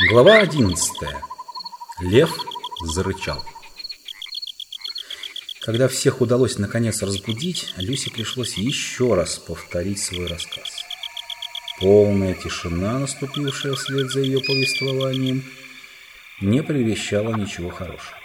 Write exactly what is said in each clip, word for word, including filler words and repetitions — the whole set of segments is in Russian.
Глава одиннадцатая. Лев зарычал. Когда всех удалось наконец разбудить, Люсе пришлось еще раз повторить свой рассказ. Полная тишина, наступившая вслед за ее повествованием, не предвещала ничего хорошего.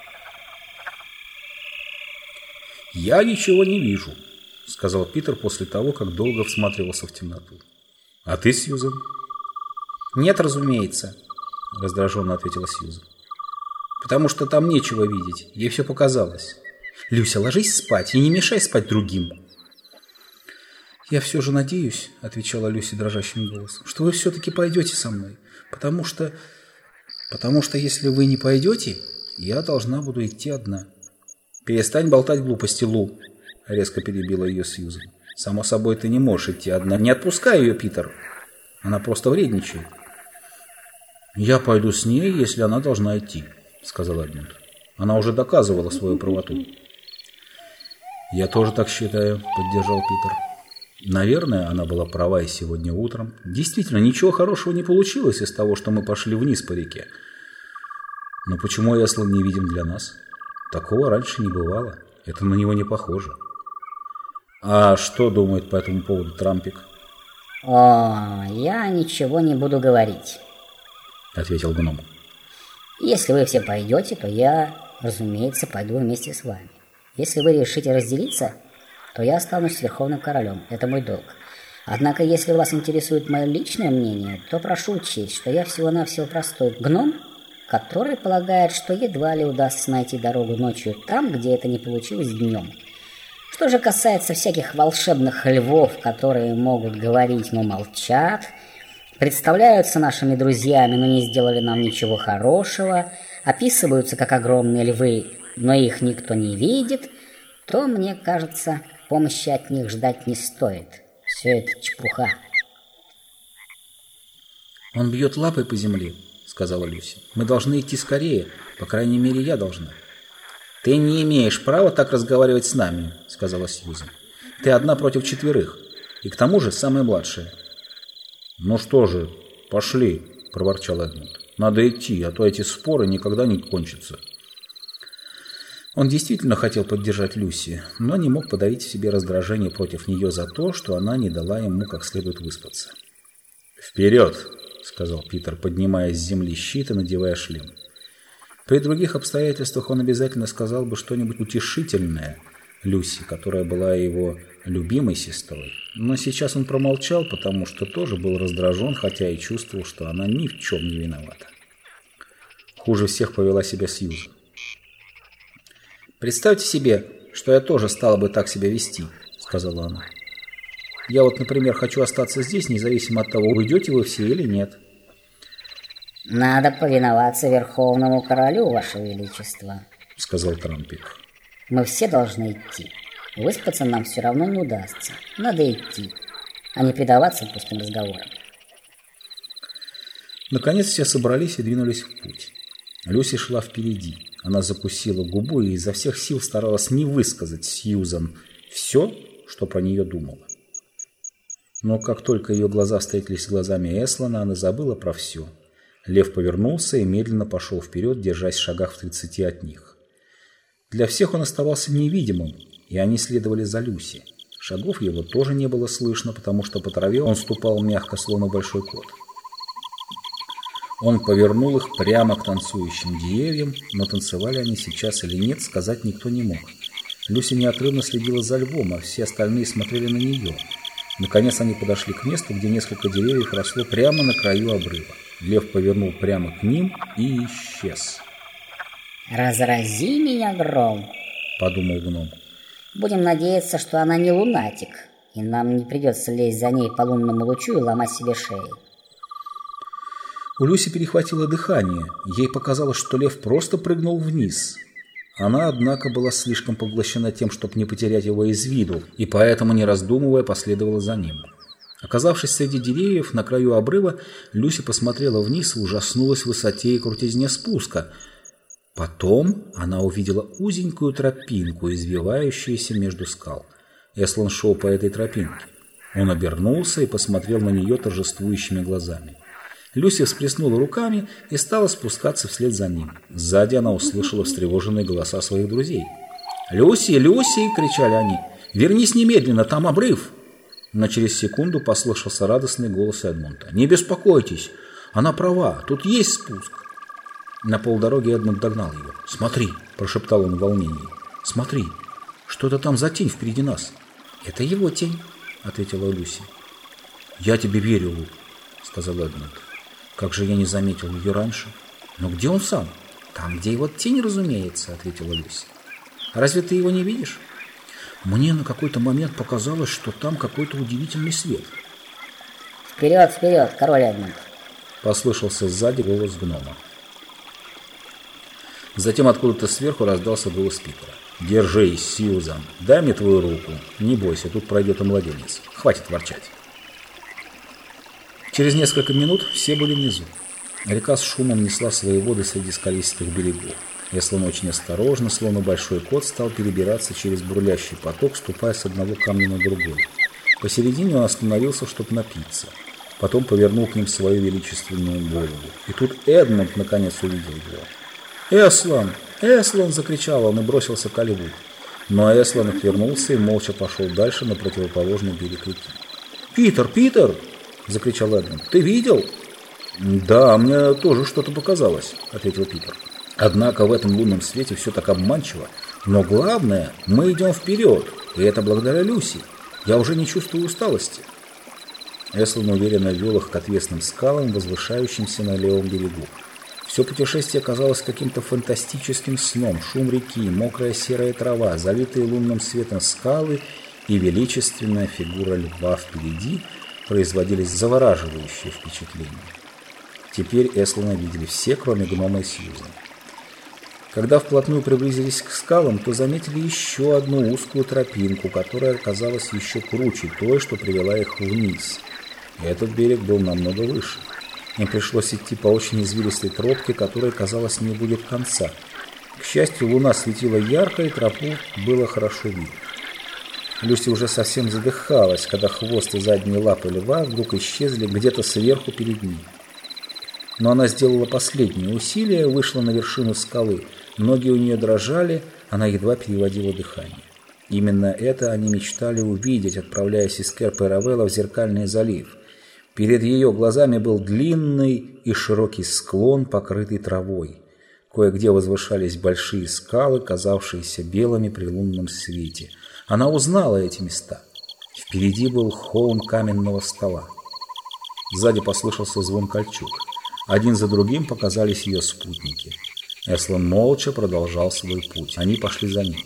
«Я ничего не вижу», — сказал Питер после того, как долго всматривался в темноту. «А ты, Сьюзен?» «Нет, разумеется», — раздраженно ответила Сьюзен. «Потому что там нечего видеть, ей все показалось. Люся, ложись спать и не мешай спать другим». «Я все же надеюсь», — отвечала Люся дрожащим голосом, «что вы все-таки пойдете со мной, потому что... потому что если вы не пойдете, я должна буду идти одна». «Перестань болтать глупости, Лу», — резко перебила ее Сьюзен. «Само собой, ты не можешь идти одна. Не отпускай ее, Питер. Она просто вредничает». «Я пойду с ней, если она должна идти», — сказал Эдмунд. «Она уже доказывала свою правоту». «Я тоже так считаю», — поддержал Питер. «Наверное, она была права и сегодня утром. Действительно, ничего хорошего не получилось из того, что мы пошли вниз по реке. Но почему Эслан не видим для нас? Такого раньше не бывало. Это на него не похоже». «А что думает по этому поводу Трампик?» «О, я ничего не буду говорить», — ответил гном. «Если вы все пойдете, то я, разумеется, пойду вместе с вами. Если вы решите разделиться, то я останусь верховным королем. Это мой долг. Однако, если вас интересует мое личное мнение, то прошу учесть, что я всего-навсего простой гном, который полагает, что едва ли удастся найти дорогу ночью там, где это не получилось днем. Что же касается всяких волшебных львов, которые могут говорить, но молчат, представляются нашими друзьями, но не сделали нам ничего хорошего, описываются как огромные львы, но их никто не видит, то, мне кажется, помощи от них ждать не стоит. Все это чепуха». «Он бьет лапой по земле», — сказала Люси. «Мы должны идти скорее, по крайней мере, я должна». «Ты не имеешь права так разговаривать с нами», — сказала Сьюзен. «Ты одна против четверых, и к тому же самая младшая». «Ну что же, пошли», — проворчал Эдмунд. «Надо идти, а то эти споры никогда не кончатся». Он действительно хотел поддержать Люси, но не мог подавить в себе раздражение против нее за то, что она не дала ему как следует выспаться. «Вперед!» — сказал Питер, поднимая с земли щит и надевая шлем. При других обстоятельствах он обязательно сказал бы что-нибудь утешительное Люси, которая была его любимой сестрой. Но сейчас он промолчал, потому что тоже был раздражен, хотя и чувствовал, что она ни в чем не виновата. Хуже всех повела себя Сьюзен. «Представьте себе, что я тоже стала бы так себя вести», — сказала она. «Я вот, например, хочу остаться здесь, независимо от того, уйдете вы все или нет». «Надо повиноваться Верховному Королю, Ваше Величество», — сказал Трампик. «Мы все должны идти. Выспаться нам все равно не удастся. Надо идти, а не предаваться пустым разговорам». Наконец все собрались и двинулись в путь. Люси шла впереди. Она закусила губу и изо всех сил старалась не высказать Сьюзан все, что про нее думала. Но как только ее глаза встретились с глазами Эслана, она забыла про все. Лев повернулся и медленно пошел вперед, держась в шагах в тридцати от них. Для всех он оставался невидимым, и они следовали за Люси. Шагов его тоже не было слышно, потому что по траве он ступал мягко, словно большой кот. Он повернул их прямо к танцующим деревьям, но танцевали они сейчас или нет, сказать никто не мог. Люси неотрывно следила за львом, а все остальные смотрели на нее. Наконец они подошли к месту, где несколько деревьев росло прямо на краю обрыва. Лев повернул прямо к ним и исчез. «Разрази меня гром», — подумал гном. «Будем надеяться, что она не лунатик, и нам не придется лезть за ней по лунному лучу и ломать себе шеи». У Люси перехватило дыхание. Ей показалось, что лев просто прыгнул вниз. Она, однако, была слишком поглощена тем, чтобы не потерять его из виду, и поэтому, не раздумывая, последовала за ним. Оказавшись среди деревьев на краю обрыва, Люси посмотрела вниз и ужаснулась высоте и крутизне спуска. Потом она увидела узенькую тропинку, извивающуюся между скал. Эслан шел по этой тропинке. Он обернулся и посмотрел на нее торжествующими глазами. Люси всплеснула руками и стала спускаться вслед за ним. Сзади она услышала встревоженные голоса своих друзей. «Люси! Люси!» – кричали они. «Вернись немедленно, там обрыв!» Но через секунду послышался радостный голос Эдмунда. «Не беспокойтесь, она права, тут есть спуск». На полдороги Эдмунд догнал его. «Смотри!» – прошептал он в волнении. «Смотри, что это там за тень впереди нас?» «Это его тень», – ответила Люси. «Я тебе верю, Лу», – сказал Эдмунд. «Как же я не заметил ее раньше? Но где он сам?» «Там, где его тень, разумеется», – ответила Люси. «Разве ты его не видишь?» «Мне на какой-то момент показалось, что там какой-то удивительный свет». «Вперед, вперед, король Эдмунд!» – послышался сзади голос гнома. Затем откуда-то сверху раздался голос Питера. «Держись, Сьюзан, дай мне твою руку. Не бойся, тут пройдет и младенец. Хватит ворчать». Через несколько минут все были внизу. Река с шумом несла свои воды среди скалистых берегов. Эслан очень осторожно, словно большой кот, стал перебираться через бурлящий поток, ступая с одного камня на другой. Посередине он остановился, чтобы напиться. Потом повернул к ним свою величественную голову. И тут Эдмунд наконец увидел его. «Эслан! Эслан!» – закричал он и бросился к Оливу. Но Эслан отвернулся и молча пошел дальше на противоположный берег реки. «Питер! Питер!» – закричал Эдмунд. «Ты видел?» «Да, мне тоже что-то показалось», – ответил Питер. «Однако в этом лунном свете все так обманчиво. Но главное, мы идем вперед, и это благодаря Люси. Я уже не чувствую усталости». Эслан уверенно вел их к отвесным скалам, возвышающимся на левом берегу. Все путешествие казалось каким-то фантастическим сном. Шум реки, мокрая серая трава, залитые лунным светом скалы и величественная фигура льва впереди производили завораживающее впечатление. Теперь Эслана видели все, кроме гнома и Сьюзан. Когда вплотную приблизились к скалам, то заметили еще одну узкую тропинку, которая оказалась еще круче той, что привела их вниз. Этот берег был намного выше. Им пришлось идти по очень извилистой тропке, которой, казалось, не будет конца. К счастью, луна светила ярко, и тропу было хорошо видно. Люси уже совсем задыхалась, когда хвост и задние лапы льва вдруг исчезли где-то сверху перед ней. Но она сделала последнее усилие, вышла на вершину скалы. Ноги у нее дрожали, она едва переводила дыхание. Именно это они мечтали увидеть, отправляясь из Кэр-Паравелла в Зеркальный залив. Перед ее глазами был длинный и широкий склон, покрытый травой. Кое-где возвышались большие скалы, казавшиеся белыми при лунном свете. Она узнала эти места. Впереди был холм каменного стола. Сзади послышался звон кольчуг. Один за другим показались ее спутники. Эслан молча продолжал свой путь. Они пошли за ним.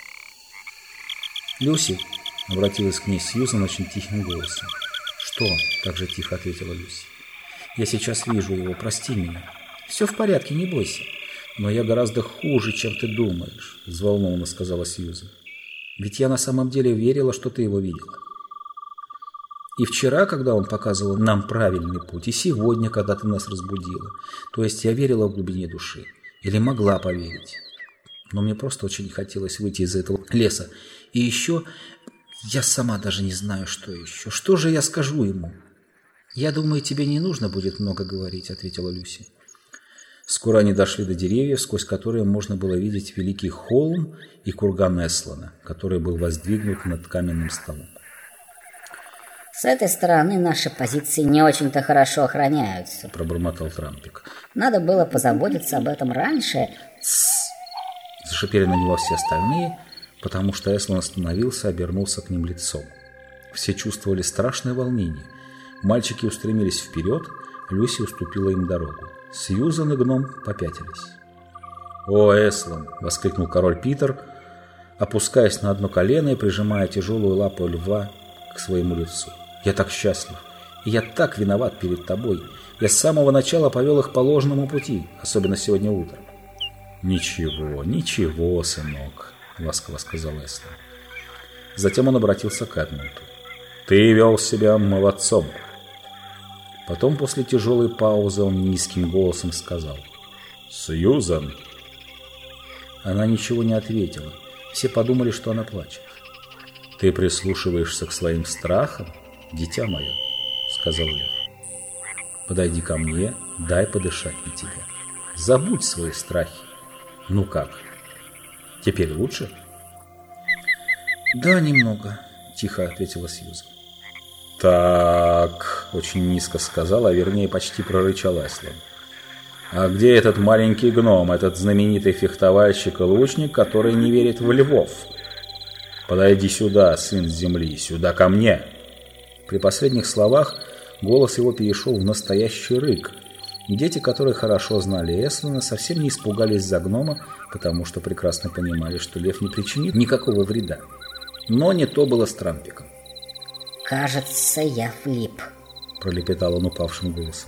«Люси», — обратилась к ней Сьюзан очень тихим голосом. «Что?» – так же тихо ответила Люси. «Я сейчас вижу его, прости меня». «Все в порядке, не бойся». «Но я гораздо хуже, чем ты думаешь», – взволнованно сказала Сьюзан. «Ведь я на самом деле верила, что ты его видела. И вчера, когда он показывал нам правильный путь, и сегодня, когда ты нас разбудила. То есть я верила в глубине души. Или могла поверить. Но мне просто очень хотелось выйти из этого леса. И еще... Я сама даже не знаю, что еще. Что же я скажу ему?» «Я думаю, тебе не нужно будет много говорить», — ответила Люси. Скоро они дошли до деревьев, сквозь которые можно было видеть великий холм и курган Эслана, который был воздвигнут над каменным столом. «С этой стороны наши позиции не очень-то хорошо охраняются», — пробормотал Трампик. «Надо было позаботиться об этом раньше». «Тссс!» — зашипели на него все остальные, потому что Эслан остановился, обернулся к ним лицом. Все чувствовали страшное волнение. Мальчики устремились вперед, Люси уступила им дорогу. Сьюзан и гном попятились. «О, Эслан!» — воскликнул король Питер, опускаясь на одно колено и прижимая тяжелую лапу льва к своему лицу. «Я так счастлив, и я так виноват перед тобой. Я с самого начала повел их по ложному пути, особенно сегодня утром». «Ничего, ничего, сынок», — ласково сказал Эслан. Затем он обратился к Эдмунду. «Ты вел себя молодцом». Потом, после тяжелой паузы, он низким голосом сказал: «Сьюзан». Она ничего не ответила. Все подумали, что она плачет. «Ты прислушиваешься к своим страхам, дитя мое», — сказал Лев. Подойди ко мне, дай подышать на тебя. Забудь свои страхи. Ну как? Теперь лучше? Да, немного, тихо ответила Сьюзан. Так, очень низко сказал, а вернее почти прорычал Эслан. А где этот маленький гном, этот знаменитый фехтовальщик и лучник, который не верит в львов? Подойди сюда, сын земли, сюда ко мне. При последних словах голос его перешел в настоящий рык. Дети, которые хорошо знали Эслана, совсем не испугались за гнома, потому что прекрасно понимали, что лев не причинит никакого вреда. Но не то было с Трампиком. «Кажется, я влип», — пролепетал он упавшим голосом.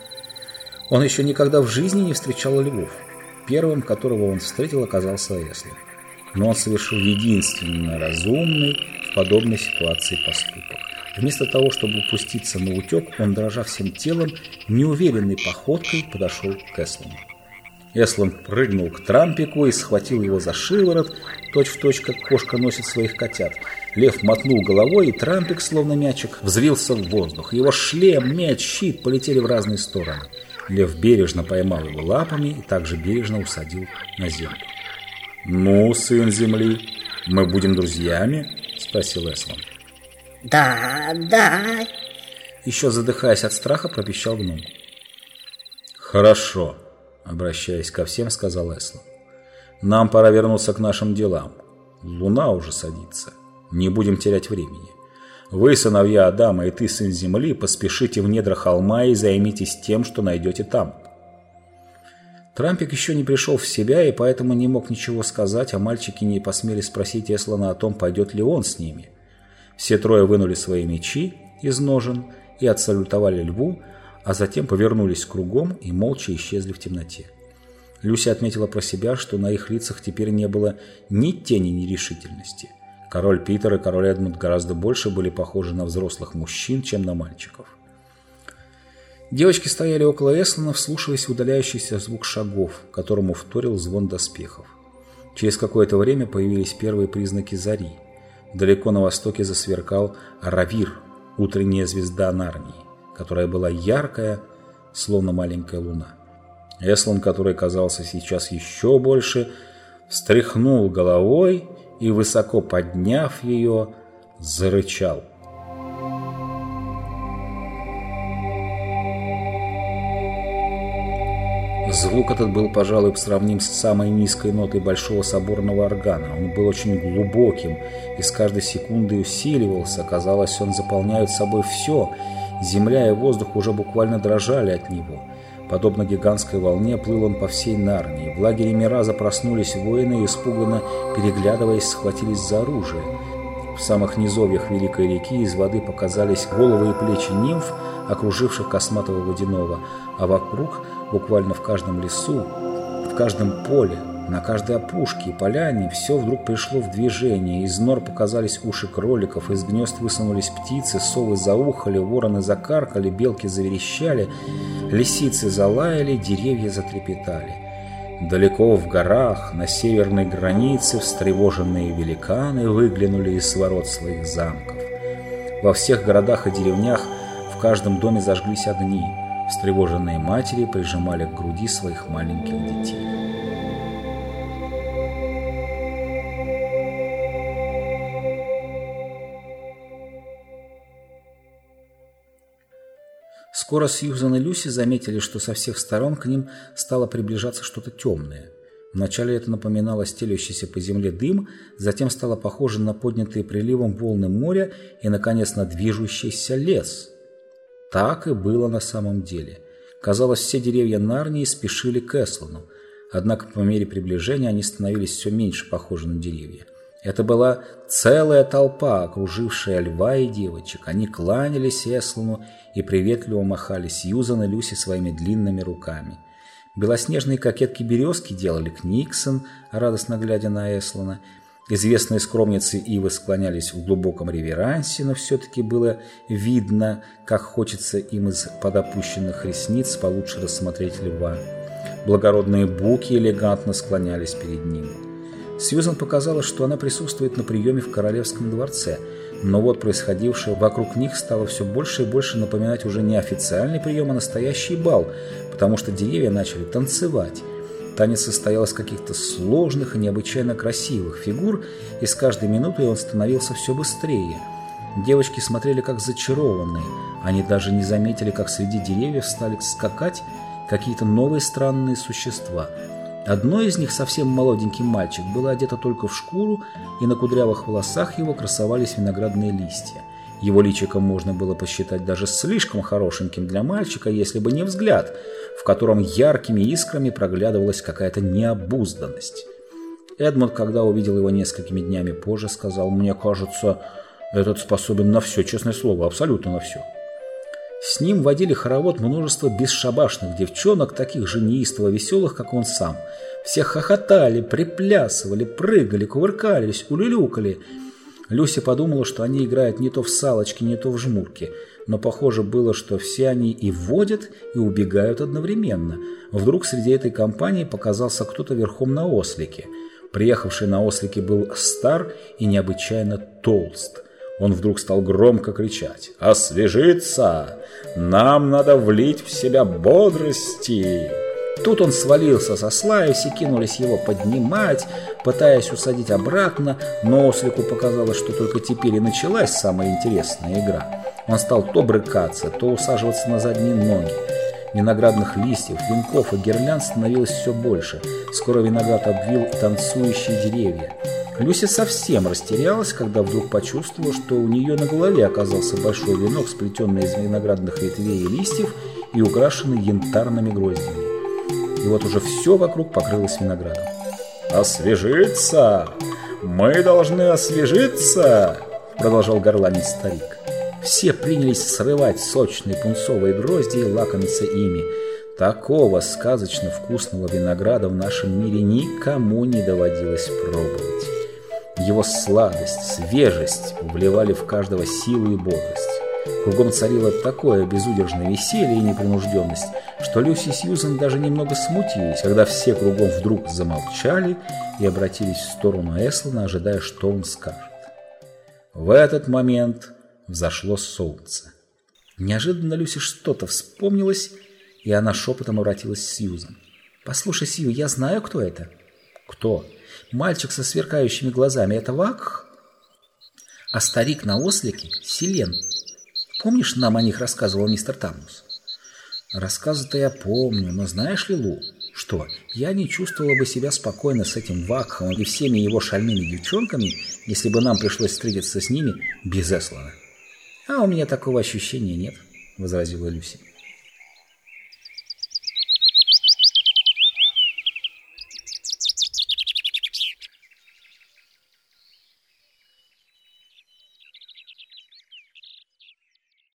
Он еще никогда в жизни не встречал львов. Первым, которого он встретил, оказался Эслан. Но он совершил единственно разумный в подобной ситуации поступок. Вместо того, чтобы упуститься на утек, он, дрожа всем телом, неуверенной походкой подошел к Эслану. Эслан прыгнул к Трампику и схватил его за шиворот, точь-в-точь, как кошка носит своих котят. Лев мотнул головой, и Трампик, словно мячик, взвился в воздух. Его шлем, меч, щит полетели в разные стороны. Лев бережно поймал его лапами и также бережно усадил на землю. «Ну, сын земли, мы будем друзьями?» – спросил Эслан. «Да, да!» Еще задыхаясь от страха, пропищал гном. «Хорошо», – обращаясь ко всем, сказал Эслан. «Нам пора вернуться к нашим делам. Луна уже садится. Не будем терять времени. Вы, сыновья Адама, и ты, сын земли, поспешите в недра холма и займитесь тем, что найдете там». Трампик еще не пришел в себя и поэтому не мог ничего сказать, а мальчики не посмели спросить Эслана о том, пойдет ли он с ними. Все трое вынули свои мечи из ножен и отсалютовали льву, а затем повернулись кругом и молча исчезли в темноте. Люся отметила про себя, что на их лицах теперь не было ни тени нерешительности. Король Питер и король Эдмунд гораздо больше были похожи на взрослых мужчин, чем на мальчиков. Девочки стояли около Эслана, вслушиваясь в удаляющийся звук шагов, которому вторил звон доспехов. Через какое-то время появились первые признаки зари. Далеко на востоке засверкал Аравир, утренняя звезда Нарнии, которая была яркая, словно маленькая луна. Эслан, который казался сейчас еще больше, встряхнул головой и, высоко подняв ее, зарычал. Звук этот был, пожалуй, сравним с самой низкой нотой большого соборного органа. Он был очень глубоким и с каждой секундой усиливался. Казалось, он заполняет собой все. Земля и воздух уже буквально дрожали от него. Подобно гигантской волне плыл он по всей Нарнии. В лагере Мираза проснулись воины и, испуганно переглядываясь, схватились за оружие. В самых низовьях Великой реки из воды показались головы и плечи нимф, окруживших косматого водяного, а вокруг, буквально в каждом лесу, в каждом поле, на каждой опушке и поляне все вдруг пришло в движение. Из нор показались уши кроликов, из гнезд высунулись птицы, совы заухали, вороны закаркали, белки заверещали, лисицы залаяли, деревья затрепетали. Далеко в горах, на северной границе, встревоженные великаны выглянули из ворот своих замков. Во всех городах и деревнях в каждом доме зажглись огни. Встревоженные матери прижимали к груди своих маленьких детей. Скоро Сьюзан и Люси заметили, что со всех сторон к ним стало приближаться что-то темное. Вначале это напоминало стелющийся по земле дым, затем стало похоже на поднятые приливом волны моря и, наконец, на движущийся лес. Так и было на самом деле. Казалось, все деревья Нарнии спешили к Эслану, однако по мере приближения они становились все меньше похожи на деревья. Это была целая толпа, окружившая льва и девочек. Они кланялись Эслану и приветливо махали Сьюзан и Люси своими длинными руками. Белоснежные кокетки-березки делали книксон, радостно глядя на Эслана. Известные скромницы ивы склонялись в глубоком реверансе, но все-таки было видно, как хочется им из-под опущенных ресниц получше рассмотреть льва. Благородные буки элегантно склонялись перед ним. Сьюзан показалось, что она присутствует на приеме в королевском дворце, но вот происходившее вокруг них стало все больше и больше напоминать уже не официальный прием, а настоящий бал, потому что деревья начали танцевать. Танец состоял из каких-то сложных и необычайно красивых фигур, и с каждой минутой он становился все быстрее. Девочки смотрели как зачарованные. Они даже не заметили, как среди деревьев стали скакать какие-то новые странные существа. Одно из них, совсем молоденький мальчик, было одето только в шкуру, и на кудрявых волосах его красовались виноградные листья. Его личико можно было посчитать даже слишком хорошеньким для мальчика, если бы не взгляд, в котором яркими искрами проглядывалась какая-то необузданность. Эдмунд, когда увидел его несколькими днями позже, сказал: «Мне кажется, этот способен на все, честное слово, абсолютно на все». С ним водили хоровод множество бесшабашных девчонок, таких же неистово веселых, как он сам. Все хохотали, приплясывали, прыгали, кувыркались, улюлюкали. Люся подумала, что они играют не то в салочки, не то в жмурки, но похоже было, что все они и водят, и убегают одновременно. Вдруг среди этой компании показался кто-то верхом на ослике. Приехавший на ослике был стар и необычайно толст. Он вдруг стал громко кричать: «Освежиться! Нам надо влить в себя бодрости!» Тут он свалился со осла, и все кинулись его поднимать, пытаясь усадить обратно, но ослику показалось, что только теперь и началась самая интересная игра. Он стал то брыкаться, то усаживаться на задние ноги. Виноградных листьев, венков и гирлянд становилось все больше. Скоро виноград обвил танцующие деревья. Люся совсем растерялась, когда вдруг почувствовала, что у нее на голове оказался большой венок, сплетенный из виноградных ветвей и листьев и украшенный янтарными гроздями. И вот уже все вокруг покрылось виноградом. «Освежиться! Мы должны освежиться!» — продолжал горланить старик. Все принялись срывать сочные пунцовые грозди и лакомиться ими. Такого сказочно вкусного винограда в нашем мире никому не доводилось пробовать. Его сладость, свежесть вливали в каждого силу и бодрость. Кругом царило такое безудержное веселье и непринужденность, что Люси и Сьюзен даже немного смутились, когда все кругом вдруг замолчали и обратились в сторону Эслана, ожидая, что он скажет. В этот момент взошло солнце. Неожиданно Люси что-то вспомнилось, и она шепотом обратилась к Сьюзен. «Послушай, Сью, я знаю, кто это». «Кто?» «Мальчик со сверкающими глазами. Это Вакх?» «А старик на ослике — Селен. Помнишь, нам о них рассказывал мистер Таммус?» «Рассказы-то я помню, но знаешь ли, Лу, что я не чувствовала бы себя спокойно с этим Вакхом и всеми его шальными девчонками, если бы нам пришлось встретиться с ними без Эслана». «А у меня такого ощущения нет», — возразила Люси.